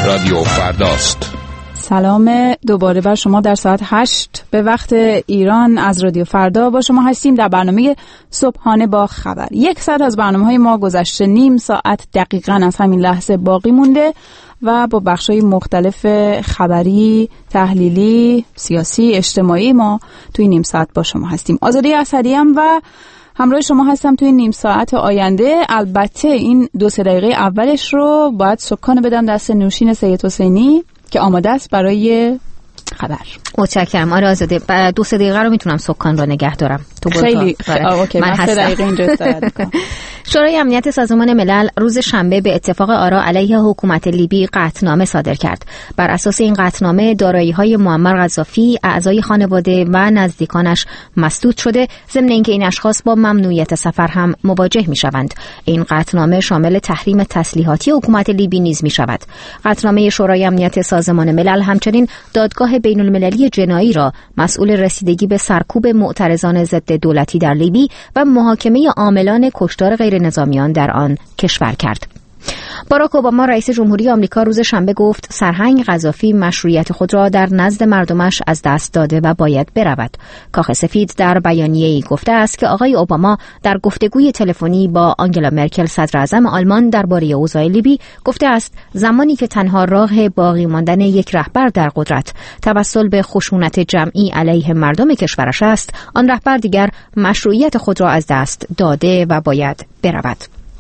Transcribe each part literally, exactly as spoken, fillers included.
رادیو فرداست. سلام دوباره بر شما در ساعت هشت به وقت ایران از رادیو فردا با شما هستیم در برنامه صبحانه با خبر. یک ساعت از برنامه‌های ما گذشته، نیم ساعت دقیقاً از همین لحظه باقی مونده و با بخش‌های مختلف خبری، تحلیلی، سیاسی، اجتماعی ما توی نیم ساعت با شما هستیم. آزاده اسدیم و همراه شما هستم توی نیم ساعت آینده. البته این دو سه دقیقه اولش رو باید سکان بدم دست نوشین سید حسینی که آماده است برای خبر. متشکرم. آره آزاده، دو سه دقیقه رو میتونم سکان رو نگه دارم. تو خیلی اوکی، من سه دقیقه اینجا استراحت میکنم. شورای امنیت سازمان ملل روز شنبه به اتفاق آرا علیه حکومت لیبی قطعنامه صادر کرد. بر اساس این قطعنامه دارایی‌های معمر قذافی، اعضای خانواده و نزدیکانش مسدود شده، ضمن اینکه این اشخاص با ممنوعیت سفر هم مواجه می‌شوند. این قطعنامه شامل تحریم تسلیحاتی حکومت لیبی نیز می‌شود. قطعنامه شورای امنیت سازمان ملل همچنین دادگاه بین‌المللی جنایی را مسئول رسیدگی به سرکوب معترضان ضد دولتی در لیبی و محاکمه عاملان کشتار غیر نظامیان در آن کشور کرد. باراک اوباما رئیس جمهوری آمریکا روز شنبه گفت سرهنگ قذافی مشروعیت خود را در نزد مردمش از دست داده و باید برود. کاخ سفید در بیانیه‌ای گفته است که آقای اوباما در گفتگوی تلفنی با آنگلا مرکل صدر اعظم آلمان درباره اوضاع لیبی گفته است زمانی که تنها راه باقی ماندن یک رهبر در قدرت توسل به خشونت جمعی علیه مردم کشورش است، آن رهبر دیگر مشروعیت خود را از دست داده و باید برود.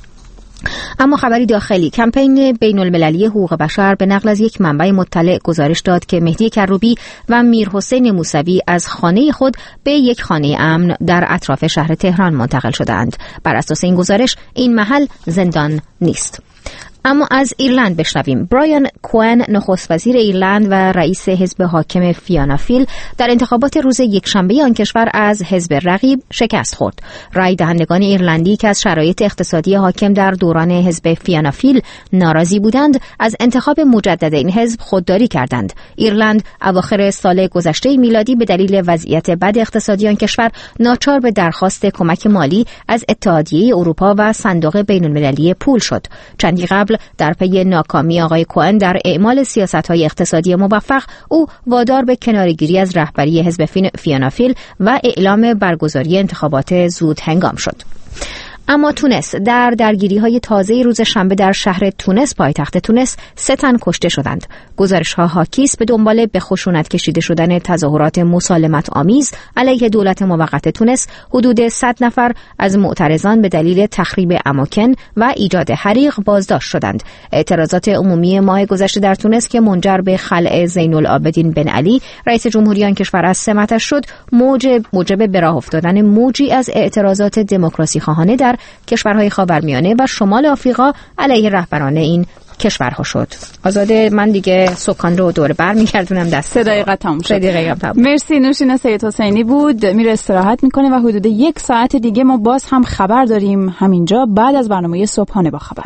اما خبری داخلی، کمپین بین المللی حقوق بشر به نقل از یک منبع مطلع گزارش داد که مهدی کروبی و میرحسین موسوی از خانه خود به یک خانه امن در اطراف شهر تهران منتقل شدند. بر اساس این گزارش این محل زندان نیست. اما از ایرلند بشنویم. برایان کوئن، نخست وزیر ایرلند و رئیس حزب حاکم فیانا فیل، در انتخابات روز یکشنبه آن کشور از حزب رقیب شکست خورد. رای دهندگان ایرلندی که از شرایط اقتصادی حاکم در دوران حزب فیانا فیل ناراضی بودند، از انتخاب مجدد این حزب خودداری کردند. ایرلند اواخر سال گذشته میلادی به دلیل وضعیت بد اقتصادی آن کشور ناچار به درخواست کمک مالی از اتحادیه اروپا و صندوق بین‌المللی پول شد. چندی قبل در پی ناکامی آقای کوئن در اعمال سیاست‌های اقتصادی موفق، او وادار به کناره‌گیری از رهبری حزب فیانا فیل و اعلام برگزاری انتخابات زود هنگام شد. اما تونس، در درگیری‌های تازه روز شنبه در شهر تونس پایتخت تونس سه تن کشته شدند. گزارش‌ها حاکی است به دنبال به خشونت کشیده شدن تظاهرات مسالمت آمیز علیه دولت موقت تونس، حدود صد نفر از معترضان به دلیل تخریب اماکن و ایجاد حریق بازداشت شدند. اعتراضات عمومی ماه گذشته در تونس که منجر به خلع زین العابدین بن علی رئیس جمهوری آن کشور از سمتش شد، موجب موجب به راه افتادن موجی از اعتراضات دموکراسی خواهانه در کشورهای خاورمیانه و شمال آفریقا علیه رهبران این کشورها شد. آزاده، من دیگه سکان رو دور بر می‌گردونم دست. سه دقیقه تموم شد. سه دقیقه تموم. مرسی. نوشین سید حسینی بود، میره استراحت میکنه و حدود یک ساعت دیگه ما باز هم خبر داریم همینجا بعد از برنامه صبحانه با خبر.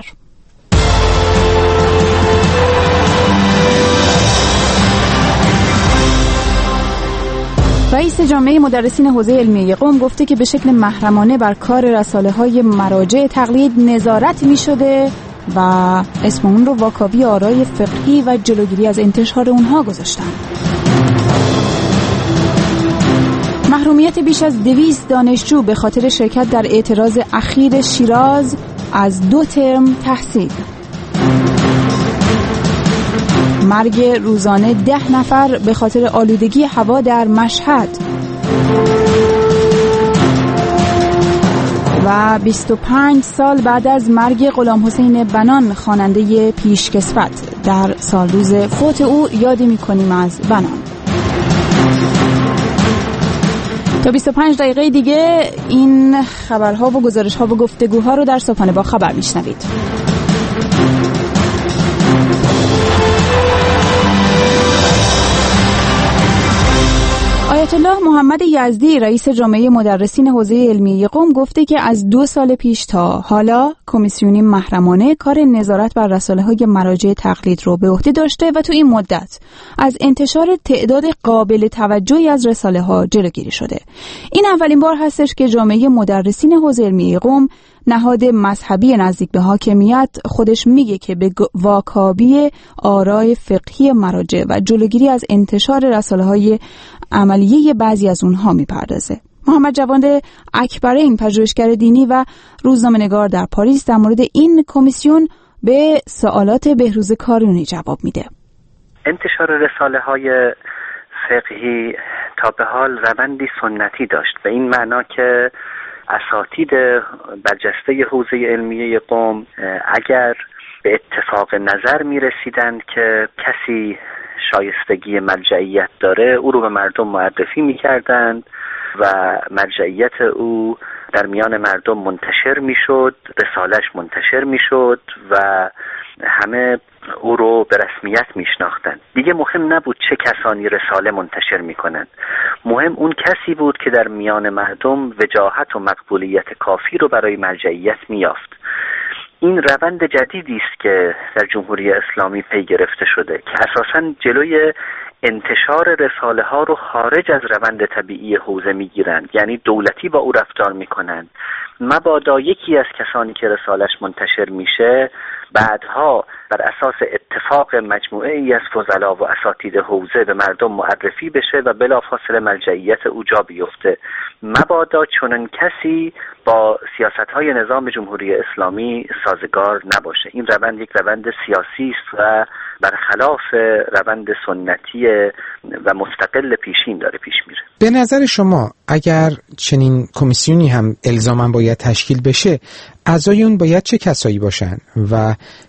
رئیس جامعه مدرسین حوزه علمیه قم گفته که به شکل محرمانه بر کار رساله‌های مراجع تقلید نظارت می‌شده و اسم اون رو واکاوی آرای فقهی و جلوگیری از انتشار اونها گذاشتن. محرومیت بیش از دویست دانشجو به خاطر شرکت در اعتراض اخیر شیراز از دو ترم تحصیل. مرگ روزانه ده نفر به خاطر آلودگی هوا در مشهد و بیست و پنج سال بعد از مرگ غلام حسین بنان خواننده پیشکسوت، در سالروز فوت او یادی می‌کنیم از بنان. تا بیست و پنج دقیقه دیگه این خبرها و گزارش‌ها و گفتگوها رو در صبحانه با خبر میشنوید. آیت الله محمد یزدی رئیس جامعه مدرسین حوزه علمیه قم گفته که از دو سال پیش تا حالا کمیسیونی محرمانه کار نظارت بر رساله‌های مراجع تقلید رو به عهده داشته و تو این مدت از انتشار تعداد قابل توجهی از رساله‌ها جلوگیری شده. این اولین بار هستش که جامعه مدرسین حوزه علمیه قم نهاد مذهبی نزدیک به حاکمیت خودش میگه که به واکاوی آرای فقهی مراجع و جلوگیری از انتشار رساله‌های عملیه بعضی از اونها میپردازه. محمد جواد اکبرین، پژوهشگر دینی و روزنامه‌نگار در پاریس، در مورد این کمیسیون به سوالات بهروز کارونی جواب میده. انتشار رساله‌های فقهی تا به حال روندی سنتی داشت، به این معنا که اساتید برجسته حوزه علمیه قم اگر به اتفاق نظر می رسیدند که کسی شایستگی مرجعیت داره، او رو به مردم معرفی می کردند و مرجعیت او در میان مردم منتشر می شد، رسالش منتشر می شد و همه او رو به رسمیت میشناختند. دیگه مهم نبود چه کسانی رساله منتشر میکنند، مهم اون کسی بود که در میان مردم وجاهت و مقبولیت کافی رو برای مرجعیت میافت. این روند جدیدی است که در جمهوری اسلامی پی گرفته شده که اساساً جلوی انتشار رساله ها رو خارج از روند طبیعی حوزه میگیرند، یعنی دولتی با او رفتار میکنند. مبادا یکی از کسانی که رسالش منتشر میشه بعدها بر اساس اتفاق مجموعه ای از فضلا و اساتید حوزه به مردم معرفی بشه و بلافاصله مرجعیت او جا بیفته. مبادا چنان کسی با سیاست‌های نظام جمهوری اسلامی سازگار نباشه. این روند یک روند سیاسی است و برخلاف روند سنتی و مستقل پیشین داره پیش میره. به نظر شما اگر چنین کمیسیونی هم الزاما باید تشکیل بشه، اعضای اون باید چه کسایی باشن و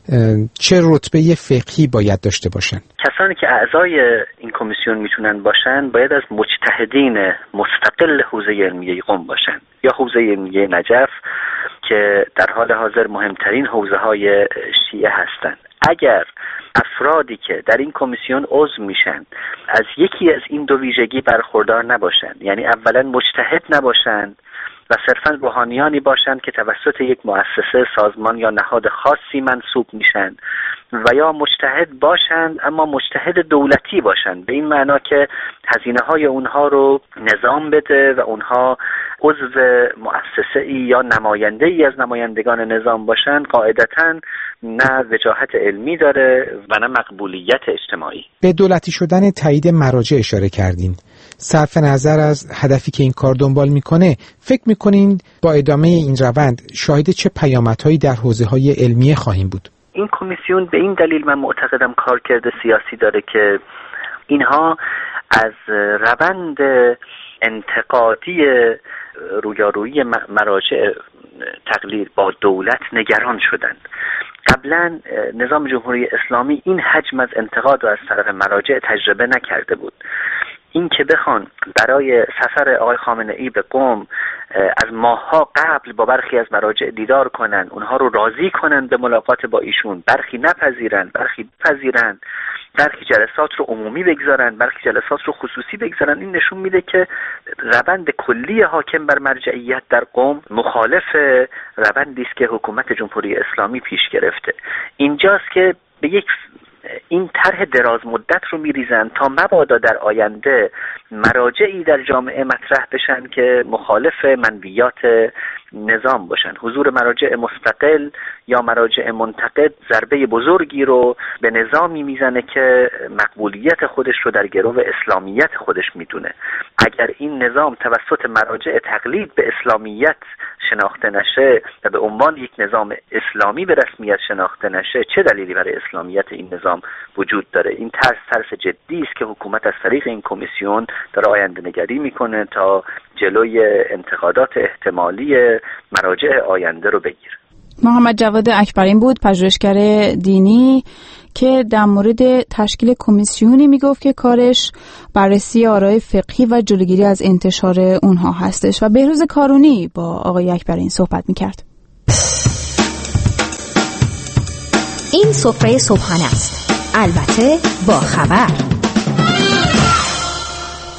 چه رتبه فقهی باید داشته باشن؟ کسانی که اعضای این کمیسیون میتونن باشن باید از مجتهدین مستقل حوزه علمیه قم باشن یا حوزه علمیه نجف که در حال حاضر مهمترین حوزه های شیعه هستند. اگر افرادی که در این کمیسیون عضو میشن از یکی از این دو ویژگی برخوردار نباشند، یعنی اولا مجتهد نباشند و صرفاً روحانیانی باشند که توسط یک مؤسسه، سازمان یا نهاد خاصی منصوب میشن، و یا مجتهد باشند اما مجتهد دولتی باشند، به این معنا که هزینه های اونها رو نظام بده و اونها عضو مؤسسه ای یا نماینده ای از نمایندگان نظام باشند، قاعدتاً نه وجاهت علمی داره و نه مقبولیت اجتماعی. به دولتی شدن تایید مراجع اشاره کردین. صرف نظر از هدفی که این کار دنبال میکنه، فکر میکنین با ادامه این روند شاهد چه پیامدهایی در حوزه‌های علمیه خواهیم بود؟ این کمیسیون به این دلیل من معتقدم کارکرد سیاسی داره که اینها از روند انتقادی رویارویی مراجع تقلید با دولت نگران شدند. قبلا نظام جمهوری اسلامی این حجم از انتقاد رو از طرف مراجع تجربه نکرده بود. این که بخوان برای سفر آقای خامنه‌ای به قم از ماه‌ها قبل با برخی از مراجع دیدار کنن، اونها رو راضی کنن به ملاقات با ایشون، برخی نپذیرن، برخی پذیرن، برخی جلسات رو عمومی بگذارن، برخی جلسات رو خصوصی بگذارن، این نشون میده که روند کلی حاکم بر مرجعیت در قم مخالف روندی است که حکومت جمهوری اسلامی پیش گرفته. اینجاست که به یک این طرح دراز مدت رو میریزن تا مبادا در آینده مراجعی در جامعه مطرح بشن که مخالف منویات نظام باشن. حضور مراجع مستقل یا مراجع منتقد ضربه بزرگی رو به نظامی میزنه که مقبولیت خودش رو در گرو اسلامیت خودش میدونه. اگر این نظام توسط مراجع تقلید به اسلامیت شناخته نشه و به عنوان یک نظام اسلامی به رسمیت شناخته نشه، چه دلیلی برای اسلامیت این نظام وجود داره؟ این ترس ترس جدی است که حکومت از طریق این کمیسیون داره آینده نگری میکنه تا جلوی انتقادات احتمالی مراجع آینده رو بگیره. محمد جواد اکبرین بود، پژوهشگر دینی که در مورد تشکیل کمیسیونی میگفت که کارش بررسی آرای فقهی و جلوگیری از انتشار اونها هستش و بهروز کارونی با آقای اکبرین صحبت میکرد. این سفره صبحانه است، البته با خبر. و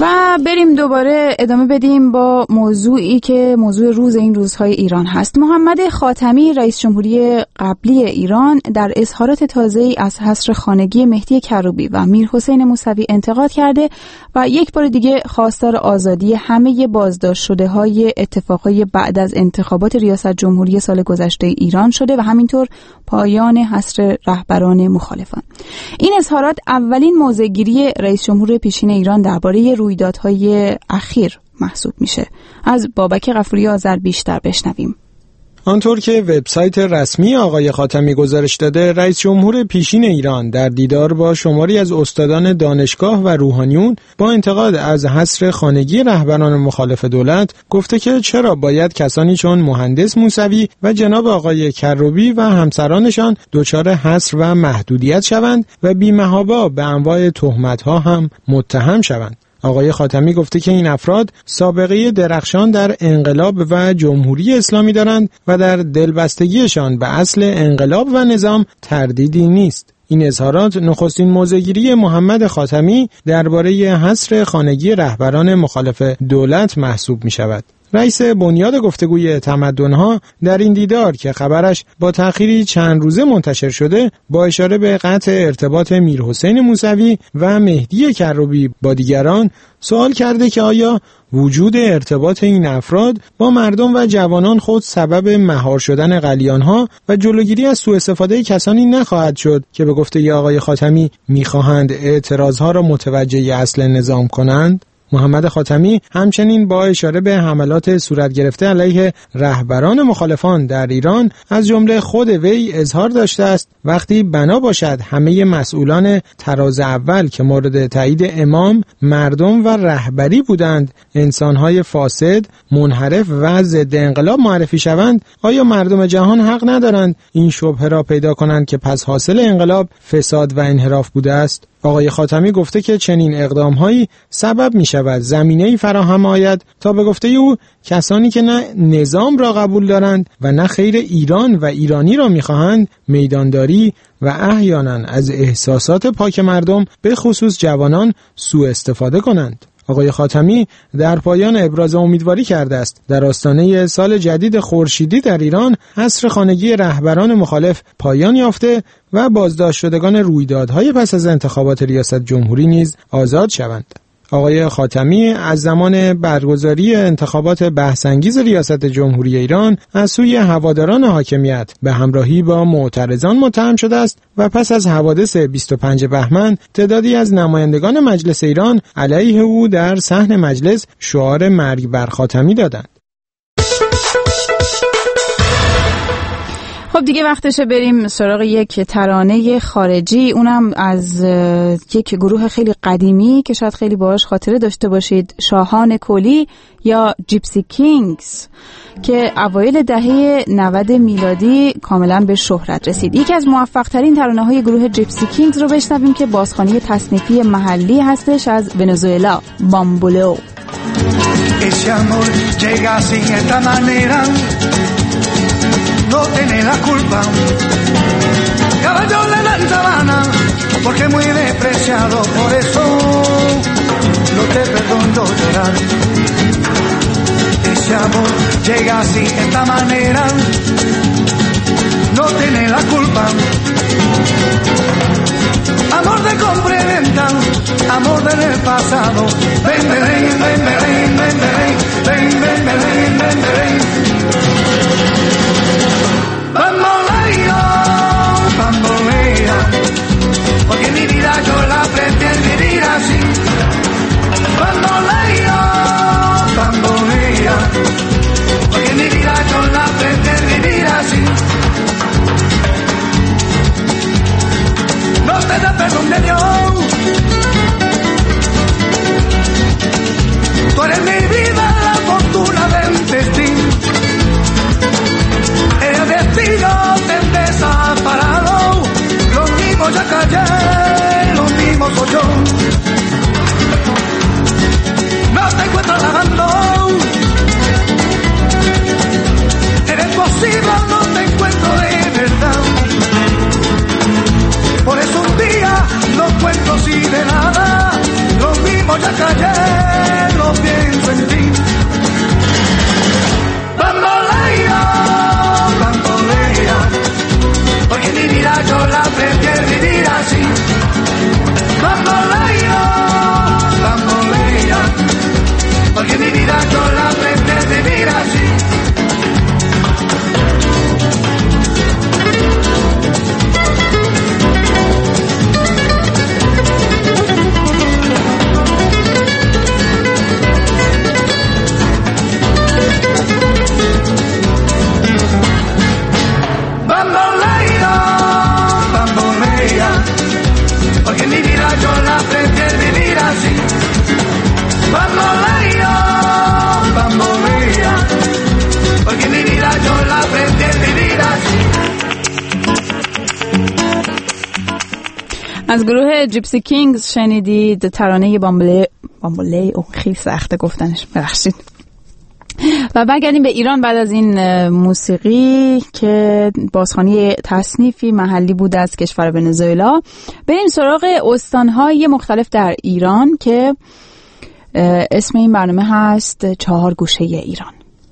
و بریم دوباره ادامه بدیم با موضوعی که موضوع روز این روزهای ایران هست. محمد خاتمی رئیس جمهوری قبلی ایران در اظهارات تازه‌ای از حصر خانگی مهدی کروبی و میرحسین موسوی انتقاد کرده و یک بار دیگه خواستار آزادی همه بازداشت شده های اتفاقای بعد از انتخابات ریاست جمهوری سال گذشته ایران شده و همینطور پایان حصر رهبران مخالفان. این اظهارات اولین موضع‌گیری رئیس جمهور پیشین ایران درباره رویدادهای اخیر محسوب میشه. از بابک غفوری آذر بیشتر بشنویم. آنطور که وبسایت رسمی آقای خاتمی گزارش داده، رئیس جمهور پیشین ایران در دیدار با شماری از استادان دانشگاه و روحانیون با انتقاد از حصر خانگی رهبران مخالف دولت گفته که چرا باید کسانی چون مهندس موسوی و جناب آقای کروبی و همسرانشان دچار حصر و محدودیت شوند و بی‌محابا به انواع تهمت‌ها هم متهم شوند. آقای خاتمی گفته که این افراد سابقه درخشان در انقلاب و جمهوری اسلامی دارند و در دلبستگیشان به اصل انقلاب و نظام تردیدی نیست. این اظهارات نخستین موضع‌گیری محمد خاتمی درباره حصر خانگی رهبران مخالف دولت محسوب می شود. رئیس بنیاد گفتگوی تمدن‌ها در این دیدار که خبرش با تأخیری چند روزه منتشر شده، با اشاره به قطع ارتباط میرحسین موسوی و مهدی کروبی با دیگران سوال کرده که آیا وجود ارتباط این افراد با مردم و جوانان خود سبب مهار شدن قلیان‌ها و جلوگیری از سوء استفاده کسانی نخواهد شد که به گفته آقای خاتمی می‌خواهند اعتراضها را متوجه اصل نظام کنند؟ محمد خاتمی همچنین با اشاره به حملات صورت گرفته علیه رهبران مخالفان در ایران از جمله خود وی اظهار داشته است وقتی بنا باشد همه مسئولان تراز اول که مورد تایید امام، مردم و رهبری بودند انسانهای فاسد، منحرف و ضد انقلاب معرفی شوند، آیا مردم جهان حق ندارند این شبهه را پیدا کنند که پس حاصل انقلاب فساد و انحراف بوده است؟ آقای خاتمی گفته که چنین اقدام‌هایی سبب می‌شود زمینه‌ای فراهم آید تا به گفته او کسانی که نه نظام را قبول دارند و نه خیر ایران و ایرانی را می‌خواهند میدانداری و احیانا از احساسات پاک مردم به خصوص جوانان سوء استفاده کنند. آقای خاتمی در پایان ابراز امیدواری کرده است در آستانه سال جدید خورشیدی در ایران حصر خانگی رهبران مخالف پایان یافته و بازداشت شدگان رویدادهای پس از انتخابات ریاست جمهوری نیز آزاد شوند. آقای خاتمی از زمان برگزاری انتخابات بحث‌انگیز ریاست جمهوری ایران از سوی هواداران حاکمیت به همراهی با معترضان متهم شده است و پس از حوادث بیست و پنجم بهمن تعدادی از نمایندگان مجلس ایران علیه او در صحن مجلس شعار مرگ بر خاتمی دادند. خب دیگه وقتشه بریم سراغ یک ترانه خارجی، اونم از یک گروه خیلی قدیمی که شاید خیلی باهاش خاطره داشته باشید، شاهان کولی یا جیپسی کینگز که اوایل دهه نود میلادی کاملا به شهرت رسید. یکی از موفق ترین ترانه های گروه جیپسی کینگز رو بشنویم که بازخوانی تصنیفی محلی هستش از ونزوئلا، بامبولو. Ese amor llega así de esta manera, no tiene la culpa. Caballo de la sabana, porque muy despreciado, por eso no te perdono llorar. Ese amor llega así de esta manera, no tiene la culpa. Amor de compra y venta, amor del pasado. Ven, ven, ven, ven, ven, ven, ven, ven, ven, ven, ven, ven. Bambolea, bambolea, porque mi vida yo la pretendo vivir así. Bambolea, bambolea, porque mi vida yo la pretendo vivir así. No te da perdón de Dios. Tú eres mi vida, la fortuna del destino. El destino te desaparado. Lo mismo ya callé, lo mismo soy yo. No te encuentro lavando. Eres posible, no te encuentro de verdad. Por eso un día no cuento así de nada. Lo mismo ya callé. en ti. Bambolea, bambolea, porque mi vida yo la aprendí a vivir así. Bambolea, bambolea, porque mi vida yo la aprendí a vivir así. Bambolea, bambolea, porque mi vida yo la aprendí a vivir así. Bambolea, bambolea, porque mi vida yo la aprendí a vivir así. از گروه جیپسی کینگز شنیدید ترانه بامبله بامبله او خیلی سخته گفتنش، ببخشید. و برگردیم به ایران بعد از این موسیقی که بازخوانی تصنیفی محلی بود از کشور ونزوئلا. بریم سراغ استانهای مختلف در ایران که اسم این برنامه هست چهار گوشه ایران.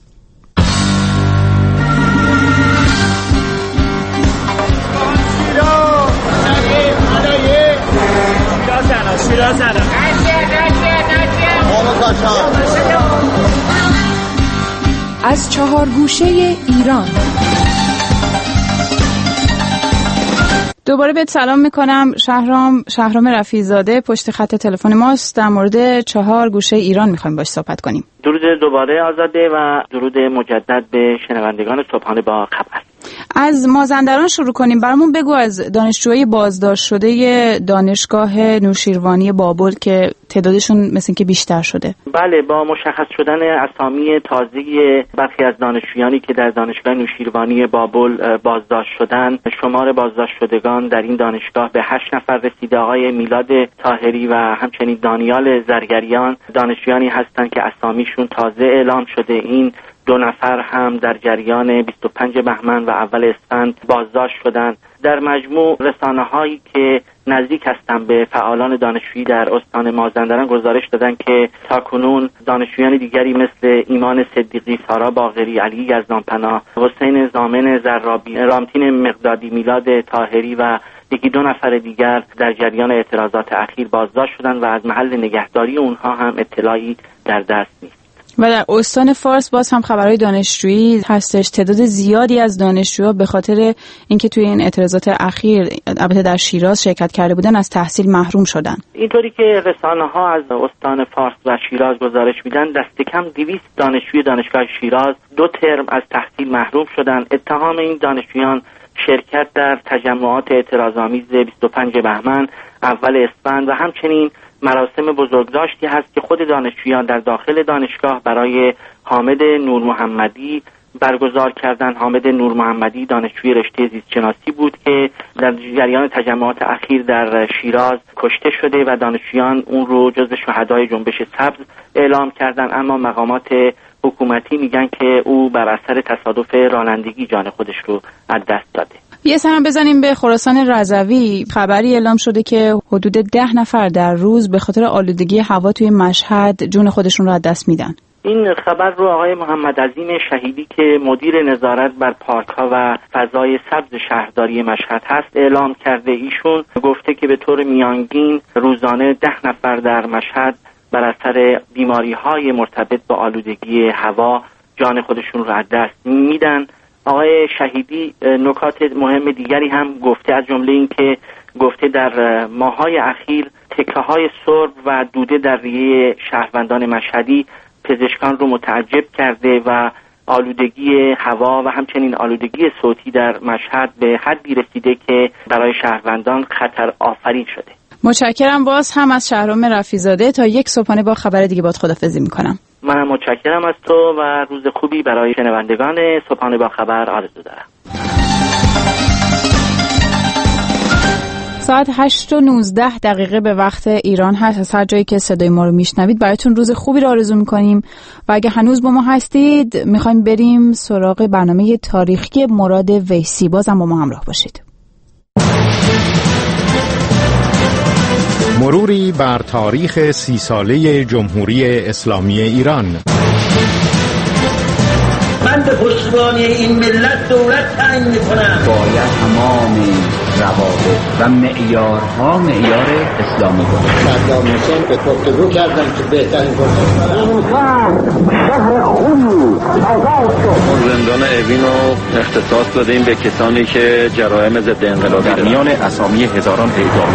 از چهار گوشه ایران. دوباره بهت سلام میکنم شهرام شهرام رفیع‌زاده پشت خط تلفن ماست. در مورد چهار گوشه ایران میخوایم باش صحبت کنیم. درود دوباره آزاده و درود مجدد به شنوندگان صبحانه با خبر. از مازندران شروع کنیم. برامون بگو از دانشجوهای بازداشت شده دانشگاه نوشیروانی بابل که تعدادشون مثل اینکه بیشتر شده. بله، با مشخص شدن اسامی تازه برخی از دانشجویانی که در دانشگاه نوشیروانی بابل بازداشت شدن، شمار بازداشت شدگان در این دانشگاه به هشت نفر رسیده. آقای میلاد طاهری و همچنین دانیال زرگریان دانشجویانی هستند که اسامیشون تازه اعلام شده. این دو نفر هم در جریان بیست و پنج بهمن و اول اسفند بازداشت شدند. در مجموع رسانه‌هایی که نزدیک هستند به فعالان دانشجویی در استان مازندران گزارش دادند که تاکنون دانشجویان دیگری مثل ایمان صدیقی، سارا باقری، علی یزدانپناه، حسین زامن زرابی، رامتین مقدادی، میلاد طاهری و یکی دو نفر دیگر در جریان اعتراضات اخیر بازداشت شدند و از محل نگهداری اونها هم اطلاعی در دست نیست. و در استان فارس باز هم خبرهای دانشجویی هستش. تعداد زیادی از دانشجوها به خاطر اینکه توی این اعتراضات اخیر البته در شیراز شرکت کرده بودن از تحصیل محروم شدن. اینطوری که رسانه‌ها از استان فارس و شیراز گزارش میدن دست کم دویست دانشجوی دانشگاه شیراز دو ترم از تحصیل محروم شدن. اتهام این دانشجویان شرکت در تجمعات اعتراض‌آمیز بیست و پنج بهمن، اول اسفند و همچنین مراسم بزرگداشتی هست که خود دانشجویان در داخل دانشگاه برای حامد نور محمدی برگزار کردن. حامد نور محمدی دانشجوی رشته زیست شناسی بود که در جریان تجمعات اخیر در شیراز کشته شده و دانشجویان اون رو جزو شهدای جنبش سبز اعلام کردن، اما مقامات حکومتی میگن که او بر اثر تصادف رانندگی جان خودش رو از دست داده. یه سرم بزنیم به خراسان رضوی. خبری اعلام شده که حدود ده نفر در روز به خاطر آلودگی هوا توی مشهد جون خودشون رو از دست میدن. این خبر رو آقای محمد عظیم شهیدی که مدیر نظارت بر پارک‌ها و فضای سبز شهرداری مشهد هست اعلام کرده. ایشون گفته که به طور میانگین روزانه ده نفر در مشهد بر اثر بیماری‌های مرتبط با آلودگی هوا جان خودشون رو از دست میدن. آقای شهیدی نکات مهم دیگری هم گفته، از جمله این که گفته در ماه‌های اخیر تکه‌های سرب و دوده در ریه شهروندان مشهدی پزشکان رو متعجب کرده و آلودگی هوا و همچنین آلودگی صوتی در مشهد به حدی رسیده که برای شهروندان خطر آفرین شده. متشکرم باز هم از شهرام رفیع‌زاده. تا یک صبحانه با خبر دیگه باهات خداحافظی میکنم. منم متشکرم از تو و روز خوبی برای شنوندگان صبحانه با خبر آرزو دارم. ساعت هشت و نوزده دقیقه به وقت ایران هست. از هر جایی که صدای ما رو میشنوید براتون روز خوبی رو آرزو میکنیم و اگه هنوز با ما هستید میخوایم بریم سراغ برنامه تاریخی مراد ویسی. بازم با ما همراه باشید. مروری بر تاریخ سی ساله جمهوری اسلامی ایران. من به پشتیبانی این ملت دولت تعیین میکنم. باید تمام روابط و معیارها معیار اسلامی باشه. صدام حسین به گفتگو کردن که بهترین فرصت این شهر خونی آزاد شد. زندان اوین رو اختصاص دادیم به کسانی که جرایم ضد انقلابی در میان اسامی هزاران پیدا.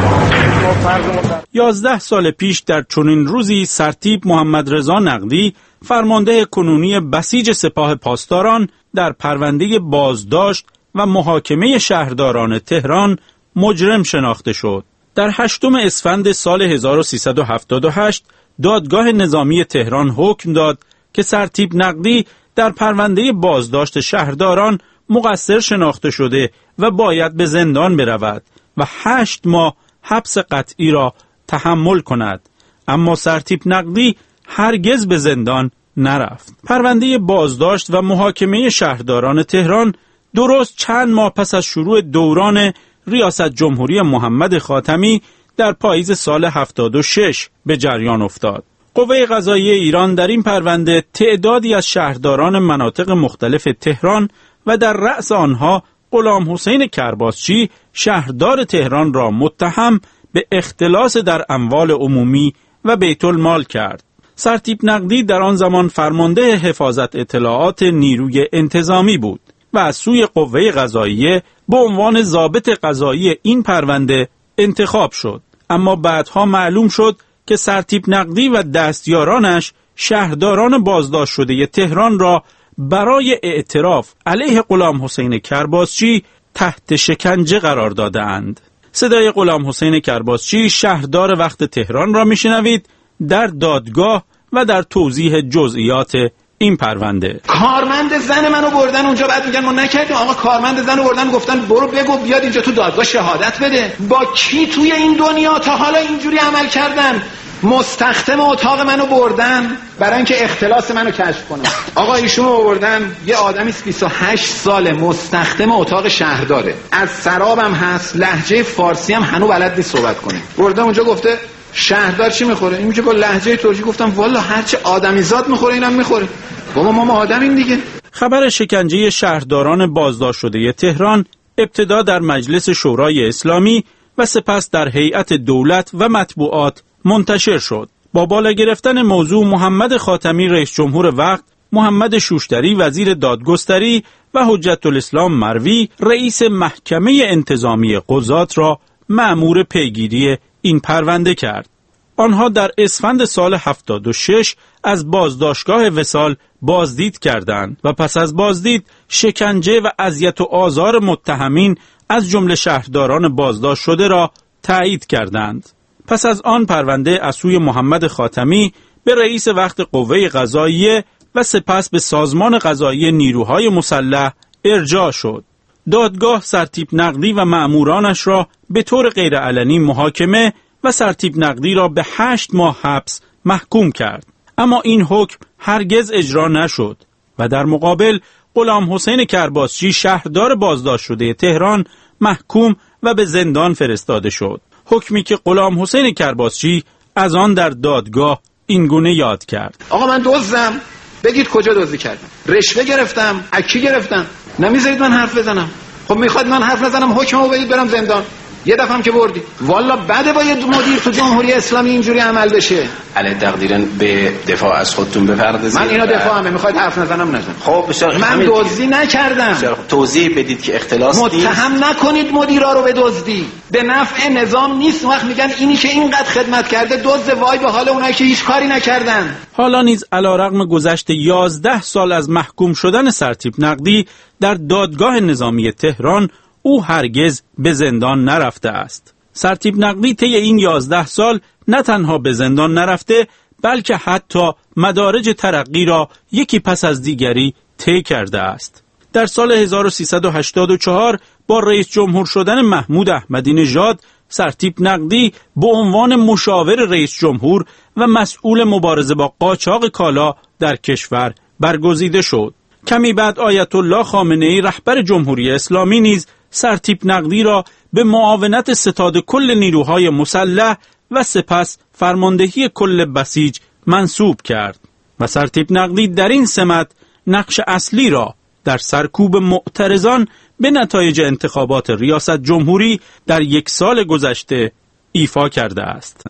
یازده سال پیش در چنین روزی سرتیپ محمد رضا نقدی، فرمانده کنونی بسیج سپاه پاسداران، در پرونده بازداشت و محاکمه شهرداران تهران مجرم شناخته شد. در هشتم اسفند سال هزار و سیصد و هفتاد و هشت دادگاه نظامی تهران حکم داد که سرتیپ نقدی در پرونده بازداشت شهرداران مقصر شناخته شده و باید به زندان برود و هشت ماه حبس قطعی را تحمل کند. اما سرتیپ نقدی هرگز به زندان نرفت. پرونده بازداشت و محاکمه شهرداران تهران درست چند ماه پس از شروع دوران ریاست جمهوری محمد خاتمی در پاییز سال هفتاد و شش به جریان افتاد. قوه قضاییه ایران در این پرونده تعدادی از شهرداران مناطق مختلف تهران و در رأس آنها غلام حسین کرباسچی شهردار تهران را متهم به اختلاس در اموال عمومی و بیت المال کرد. سرتیپ نقدی در آن زمان فرمانده حفاظت اطلاعات نیروی انتظامی بود و از سوی قوه قضاییه به عنوان ضابط قضایی این پرونده انتخاب شد. اما بعدها معلوم شد که سرتیپ نقدی و دستیارانش شهرداران بازداشت شده تهران را برای اعتراف علیه غلام حسین کرباسچی تحت شکنجه قرار داده اند. صدای غلام حسین کرباسچی شهردار وقت تهران را میشنوید در دادگاه و در توضیح جزئیات این پرونده. کارمند زن منو بردن اونجا، بعد میگن ما نکردیم. آقا کارمند زنو بردن گفتن برو بگو بیاد اینجا تو دادگاه شهادت بده. با کی توی این دنیا تا حالا اینجوری عمل کردن؟ مستخدم اتاق منو بردن برای اینکه اختلاس منو کشف کنن. آقا ایشونو بردن، یه آدمی بیست و هشت ساله مستخدم اتاق شهرداره، از سرابم هست، لهجه فارسی هم هنو بلد نیست صحبت کنه. برده اونجا گفته شهردار چی میخوره؟ این میگه با لهجه ترکی. گفتم والا هرچی آدمیزاد میخوره اینم میخوره. بابا ما ما آدمیم دیگه. خبر شکنجه شهرداران بازداشت شده تهران ابتدا در مجلس شورای اسلامی و سپس در هیئت دولت و مطبوعات منتشر شد. با بالا گرفتن موضوع محمد خاتمی رئیس جمهور وقت، محمد شوشتری وزیر دادگستری و حجت الاسلام مروی رئیس محکمه انتظامی قضات را مأمور پیگیری این پرونده کرد. آنها در اسفند سال هفتاد و شش از بازداشتگاه وصال بازدید کردند و پس از بازدید شکنجه و اذیت و آزار متهمین از جمله شهرداران بازداشت شده را تایید کردند. پس از آن پرونده از سوی محمد خاتمی به رئیس وقت قوه قضاییه و سپس به سازمان قضایی نیروهای مسلح ارجاع شد. دادگاه سرتیپ نقدی و مأمورانش را به طور غیرعلنی محاکمه و سرتیپ نقدی را به هشت ماه حبس محکوم کرد. اما این حکم هرگز اجرا نشد و در مقابل غلام حسین کرباسچی شهردار بازداشت شده تهران محکوم و به زندان فرستاده شد. حکمی که غلام حسین کرباسچی از آن در دادگاه این گونه یاد کرد. آقا من دزدم، بگید کجا دزدی کردم؟ رشوه گرفتم، اکی گرفتم، نمیذارید من حرف بزنم. خب میخواد من حرف نزنم حکممو بدید برم زندان. یه دفعه هم که بردی. والا بده با یه مدیر تو جمهوری اسلامی اینجوری عمل بشه. علی تقدیرن به دفاع از خودتون بپردازید. من اینا دفاعمه، میخواید حرف نزنم نزن. خب بسیار من دزدی نکردم. بسیار توضیح بدید که اختلاس نیست. متهم نکنید مدیرا رو به دزدی. به نفع نظام نیست. وقت میگن اینی که اینقدر خدمت کرده دزد، وای به حال اونایی که هیچ کاری نکردن. حالا نیز علیرغم گذشت یازده سال از محکوم شدن سرتیپ نقدی در دادگاه نظامی تهران، او هرگز به زندان نرفته است. سرتیپ نقدی طی این یازده سال نه تنها به زندان نرفته، بلکه حتی مدارج ترقی را یکی پس از دیگری طی کرده است. در سال هزار و سیصد و هشتاد و چهار با رئیس جمهور شدن محمود احمدی نژاد، سرتیپ نقدی به عنوان مشاور رئیس جمهور و مسئول مبارزه با قاچاق کالا در کشور برگزیده شد. کمی بعد آیت الله خامنه‌ای رهبر جمهوری اسلامی نیز سرتیپ نقدی را به معاونت ستاد کل نیروهای مسلح و سپس فرماندهی کل بسیج منصوب کرد و سرتیپ نقدی در این سمت نقش اصلی را در سرکوب معترضان به نتایج انتخابات ریاست جمهوری در یک سال گذشته ایفا کرده است.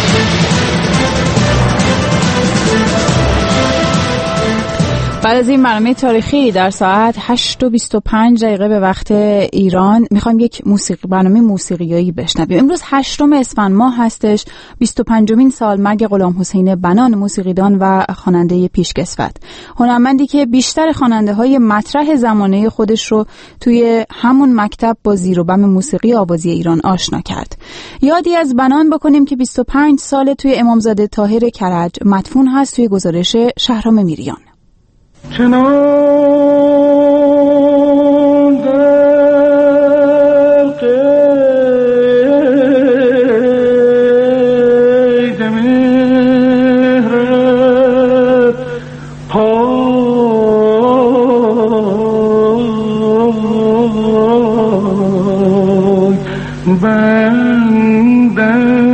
بعد از این برنامه تاریخی در ساعت هشت و بیست و پنج دقیقه به وقت ایران میخوایم یک موسیقی برنامه موسیقیایی بشنویم. امروز هشتم اسفند ماه هستش، بیست و پنجمین سال مرگ غلام حسین بنان، موسیقیدان و خواننده پیشکسوت، هنرمندی که بیشتر خواننده های مطرح زمانه خودش رو توی همون مکتب با زیر و بم موسیقی آوازی ایران آشنا کرد. یادی از بنان بکنیم که بیست و پنج سال توی امامزاده طاهر کرج مدفون هست توی گزارش شهرام میریان. چنان در قید مهر پای بندم.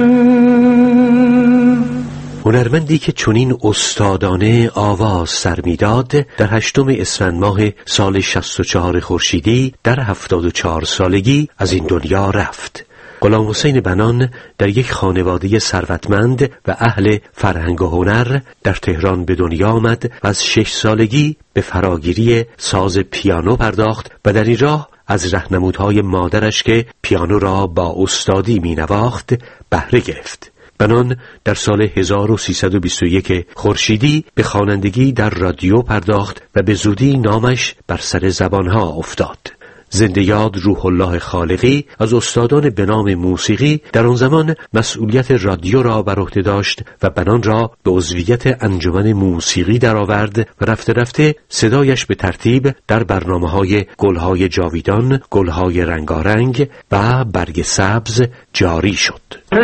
هنرمندی که چنین استادانه آواز سر میداد در هشتم اسفند ماه سال شصت و چهار خورشیدی در هفتاد و چهار سالگی از این دنیا رفت. غلام حسین بنان در یک خانواده ثروتمند و اهل فرهنگ و هنر در تهران به دنیا آمد و از شش سالگی به فراگیری ساز پیانو پرداخت و در این راه از راهنمودهای مادرش که پیانو را با استادی می نواخت بهره گرفت. بنان در سال هزار و سیصد و بیست و یک خورشیدی به خوانندگی در رادیو پرداخت و به زودی نامش بر سر زبانها افتاد. زنده یاد روح الله خالقی از استادان به نام موسیقی در آن زمان مسئولیت رادیو را بر عهده داشت و بنان را به عضویت انجمن موسیقی درآورد و رفته رفته صدایش به ترتیب در برنامه‌های گلهای جاویدان، گلهای رنگارنگ و برگ سبز جاری شد.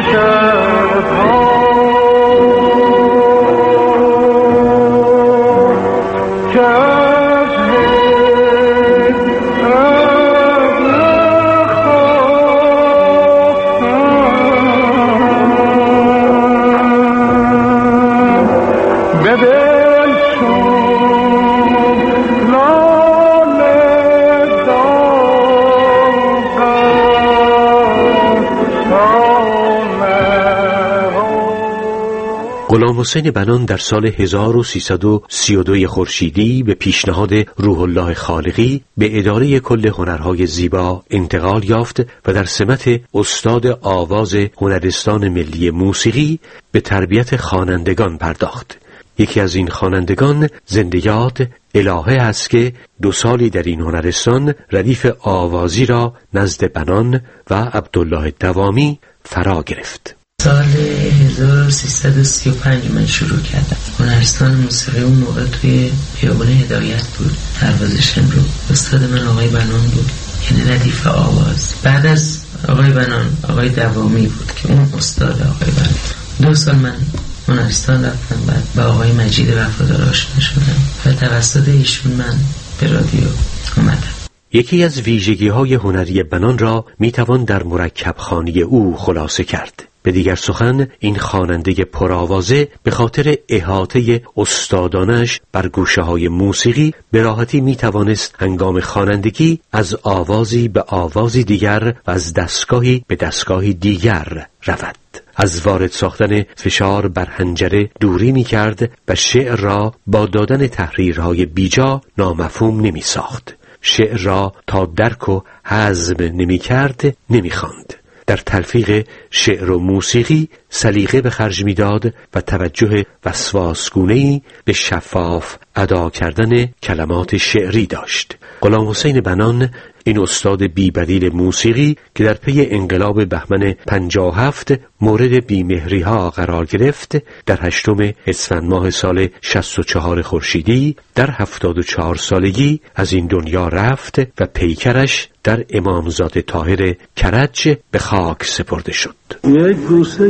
غلام حسین بنان در سال هزار و سیصد و سی و دو خورشیدی به پیشنهاد روح الله خالقی به اداره کل هنرهای زیبا انتقال یافت و در سمت استاد آواز هنرستان ملی موسیقی به تربیت خوانندگان پرداخت. یکی از این خوانندگان زنده یاد الهه است که دو سالی در این هنرستان ردیف آوازی را نزد بنان و عبدالله دوامی فرا گرفت. سال هزار و سیصد و سی و پنج من شروع کردم. هنرستان موسیقی اون موقع توی خیابان هدایت بود، دروازه شمرو. استاد من آقای بنان بود، یعنی ردیف آواز. بعد از آقای بنان آقای دوامی بود که اون استاد آقای بنان. دو سال من هنرستان رفتم، بعد با آقای مجید وفادار آشنا شدم و توسط ایشون من به رادیو اومدم. یکی از ویژگی‌های هنری بنان را میتوان در مرکب خوانی او خلاصه کرد. به دیگر سخن این خواننده پرآوازه به خاطر احاطه استادانش بر گوشه‌های موسیقی به راحتی میتوانست هنگام خوانندگی از آوازی به آوازی دیگر و از دستگاهی به دستگاهی دیگر رود. از وارد ساختن فشار بر حنجره دوری می کرد و شعر را با دادن تحریرهای بیجا نامفهوم نمی ساخت. شعر را تا درک و هضم نمی کرد نمی خواند. در تلفیق شعر و موسیقی سلیقه به خرج می داد و توجه وسواسگونه‌ای به شفاف ادا کردن کلمات شعری داشت. غلام حسین بنان این استاد بی‌بدیل موسیقی که در پی انقلاب بهمن پنجاه و هفت مورد بیمهری ها قرار گرفت، در هشتم اسفند ماه سال شصت و چهار خورشیدی در هفتاد و چهار سالگی از این دنیا رفت و پیکرش در امامزاده طاهر کرج به خاک سپرده شد. یک بوسه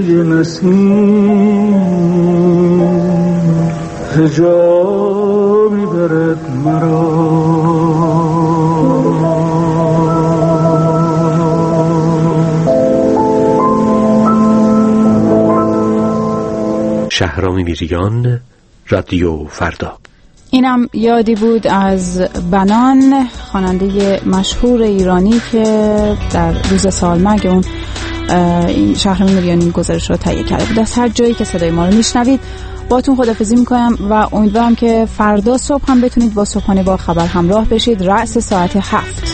نسیم هجا میبرد مرا، شهرام میریان، رادیو فردا. اینم یادی بود از بنان، خواننده مشهور ایرانی که در روز سالمرگ اون این شهرام میریانی گزارش رو تهیه کرده بود. از هر جایی که صدای ما رو میشنوید باتون خداحافظی میکنم و امیدوارم که فردا صبح هم بتونید با صبحانه با خبر همراه بشید. رأس ساعت هفت.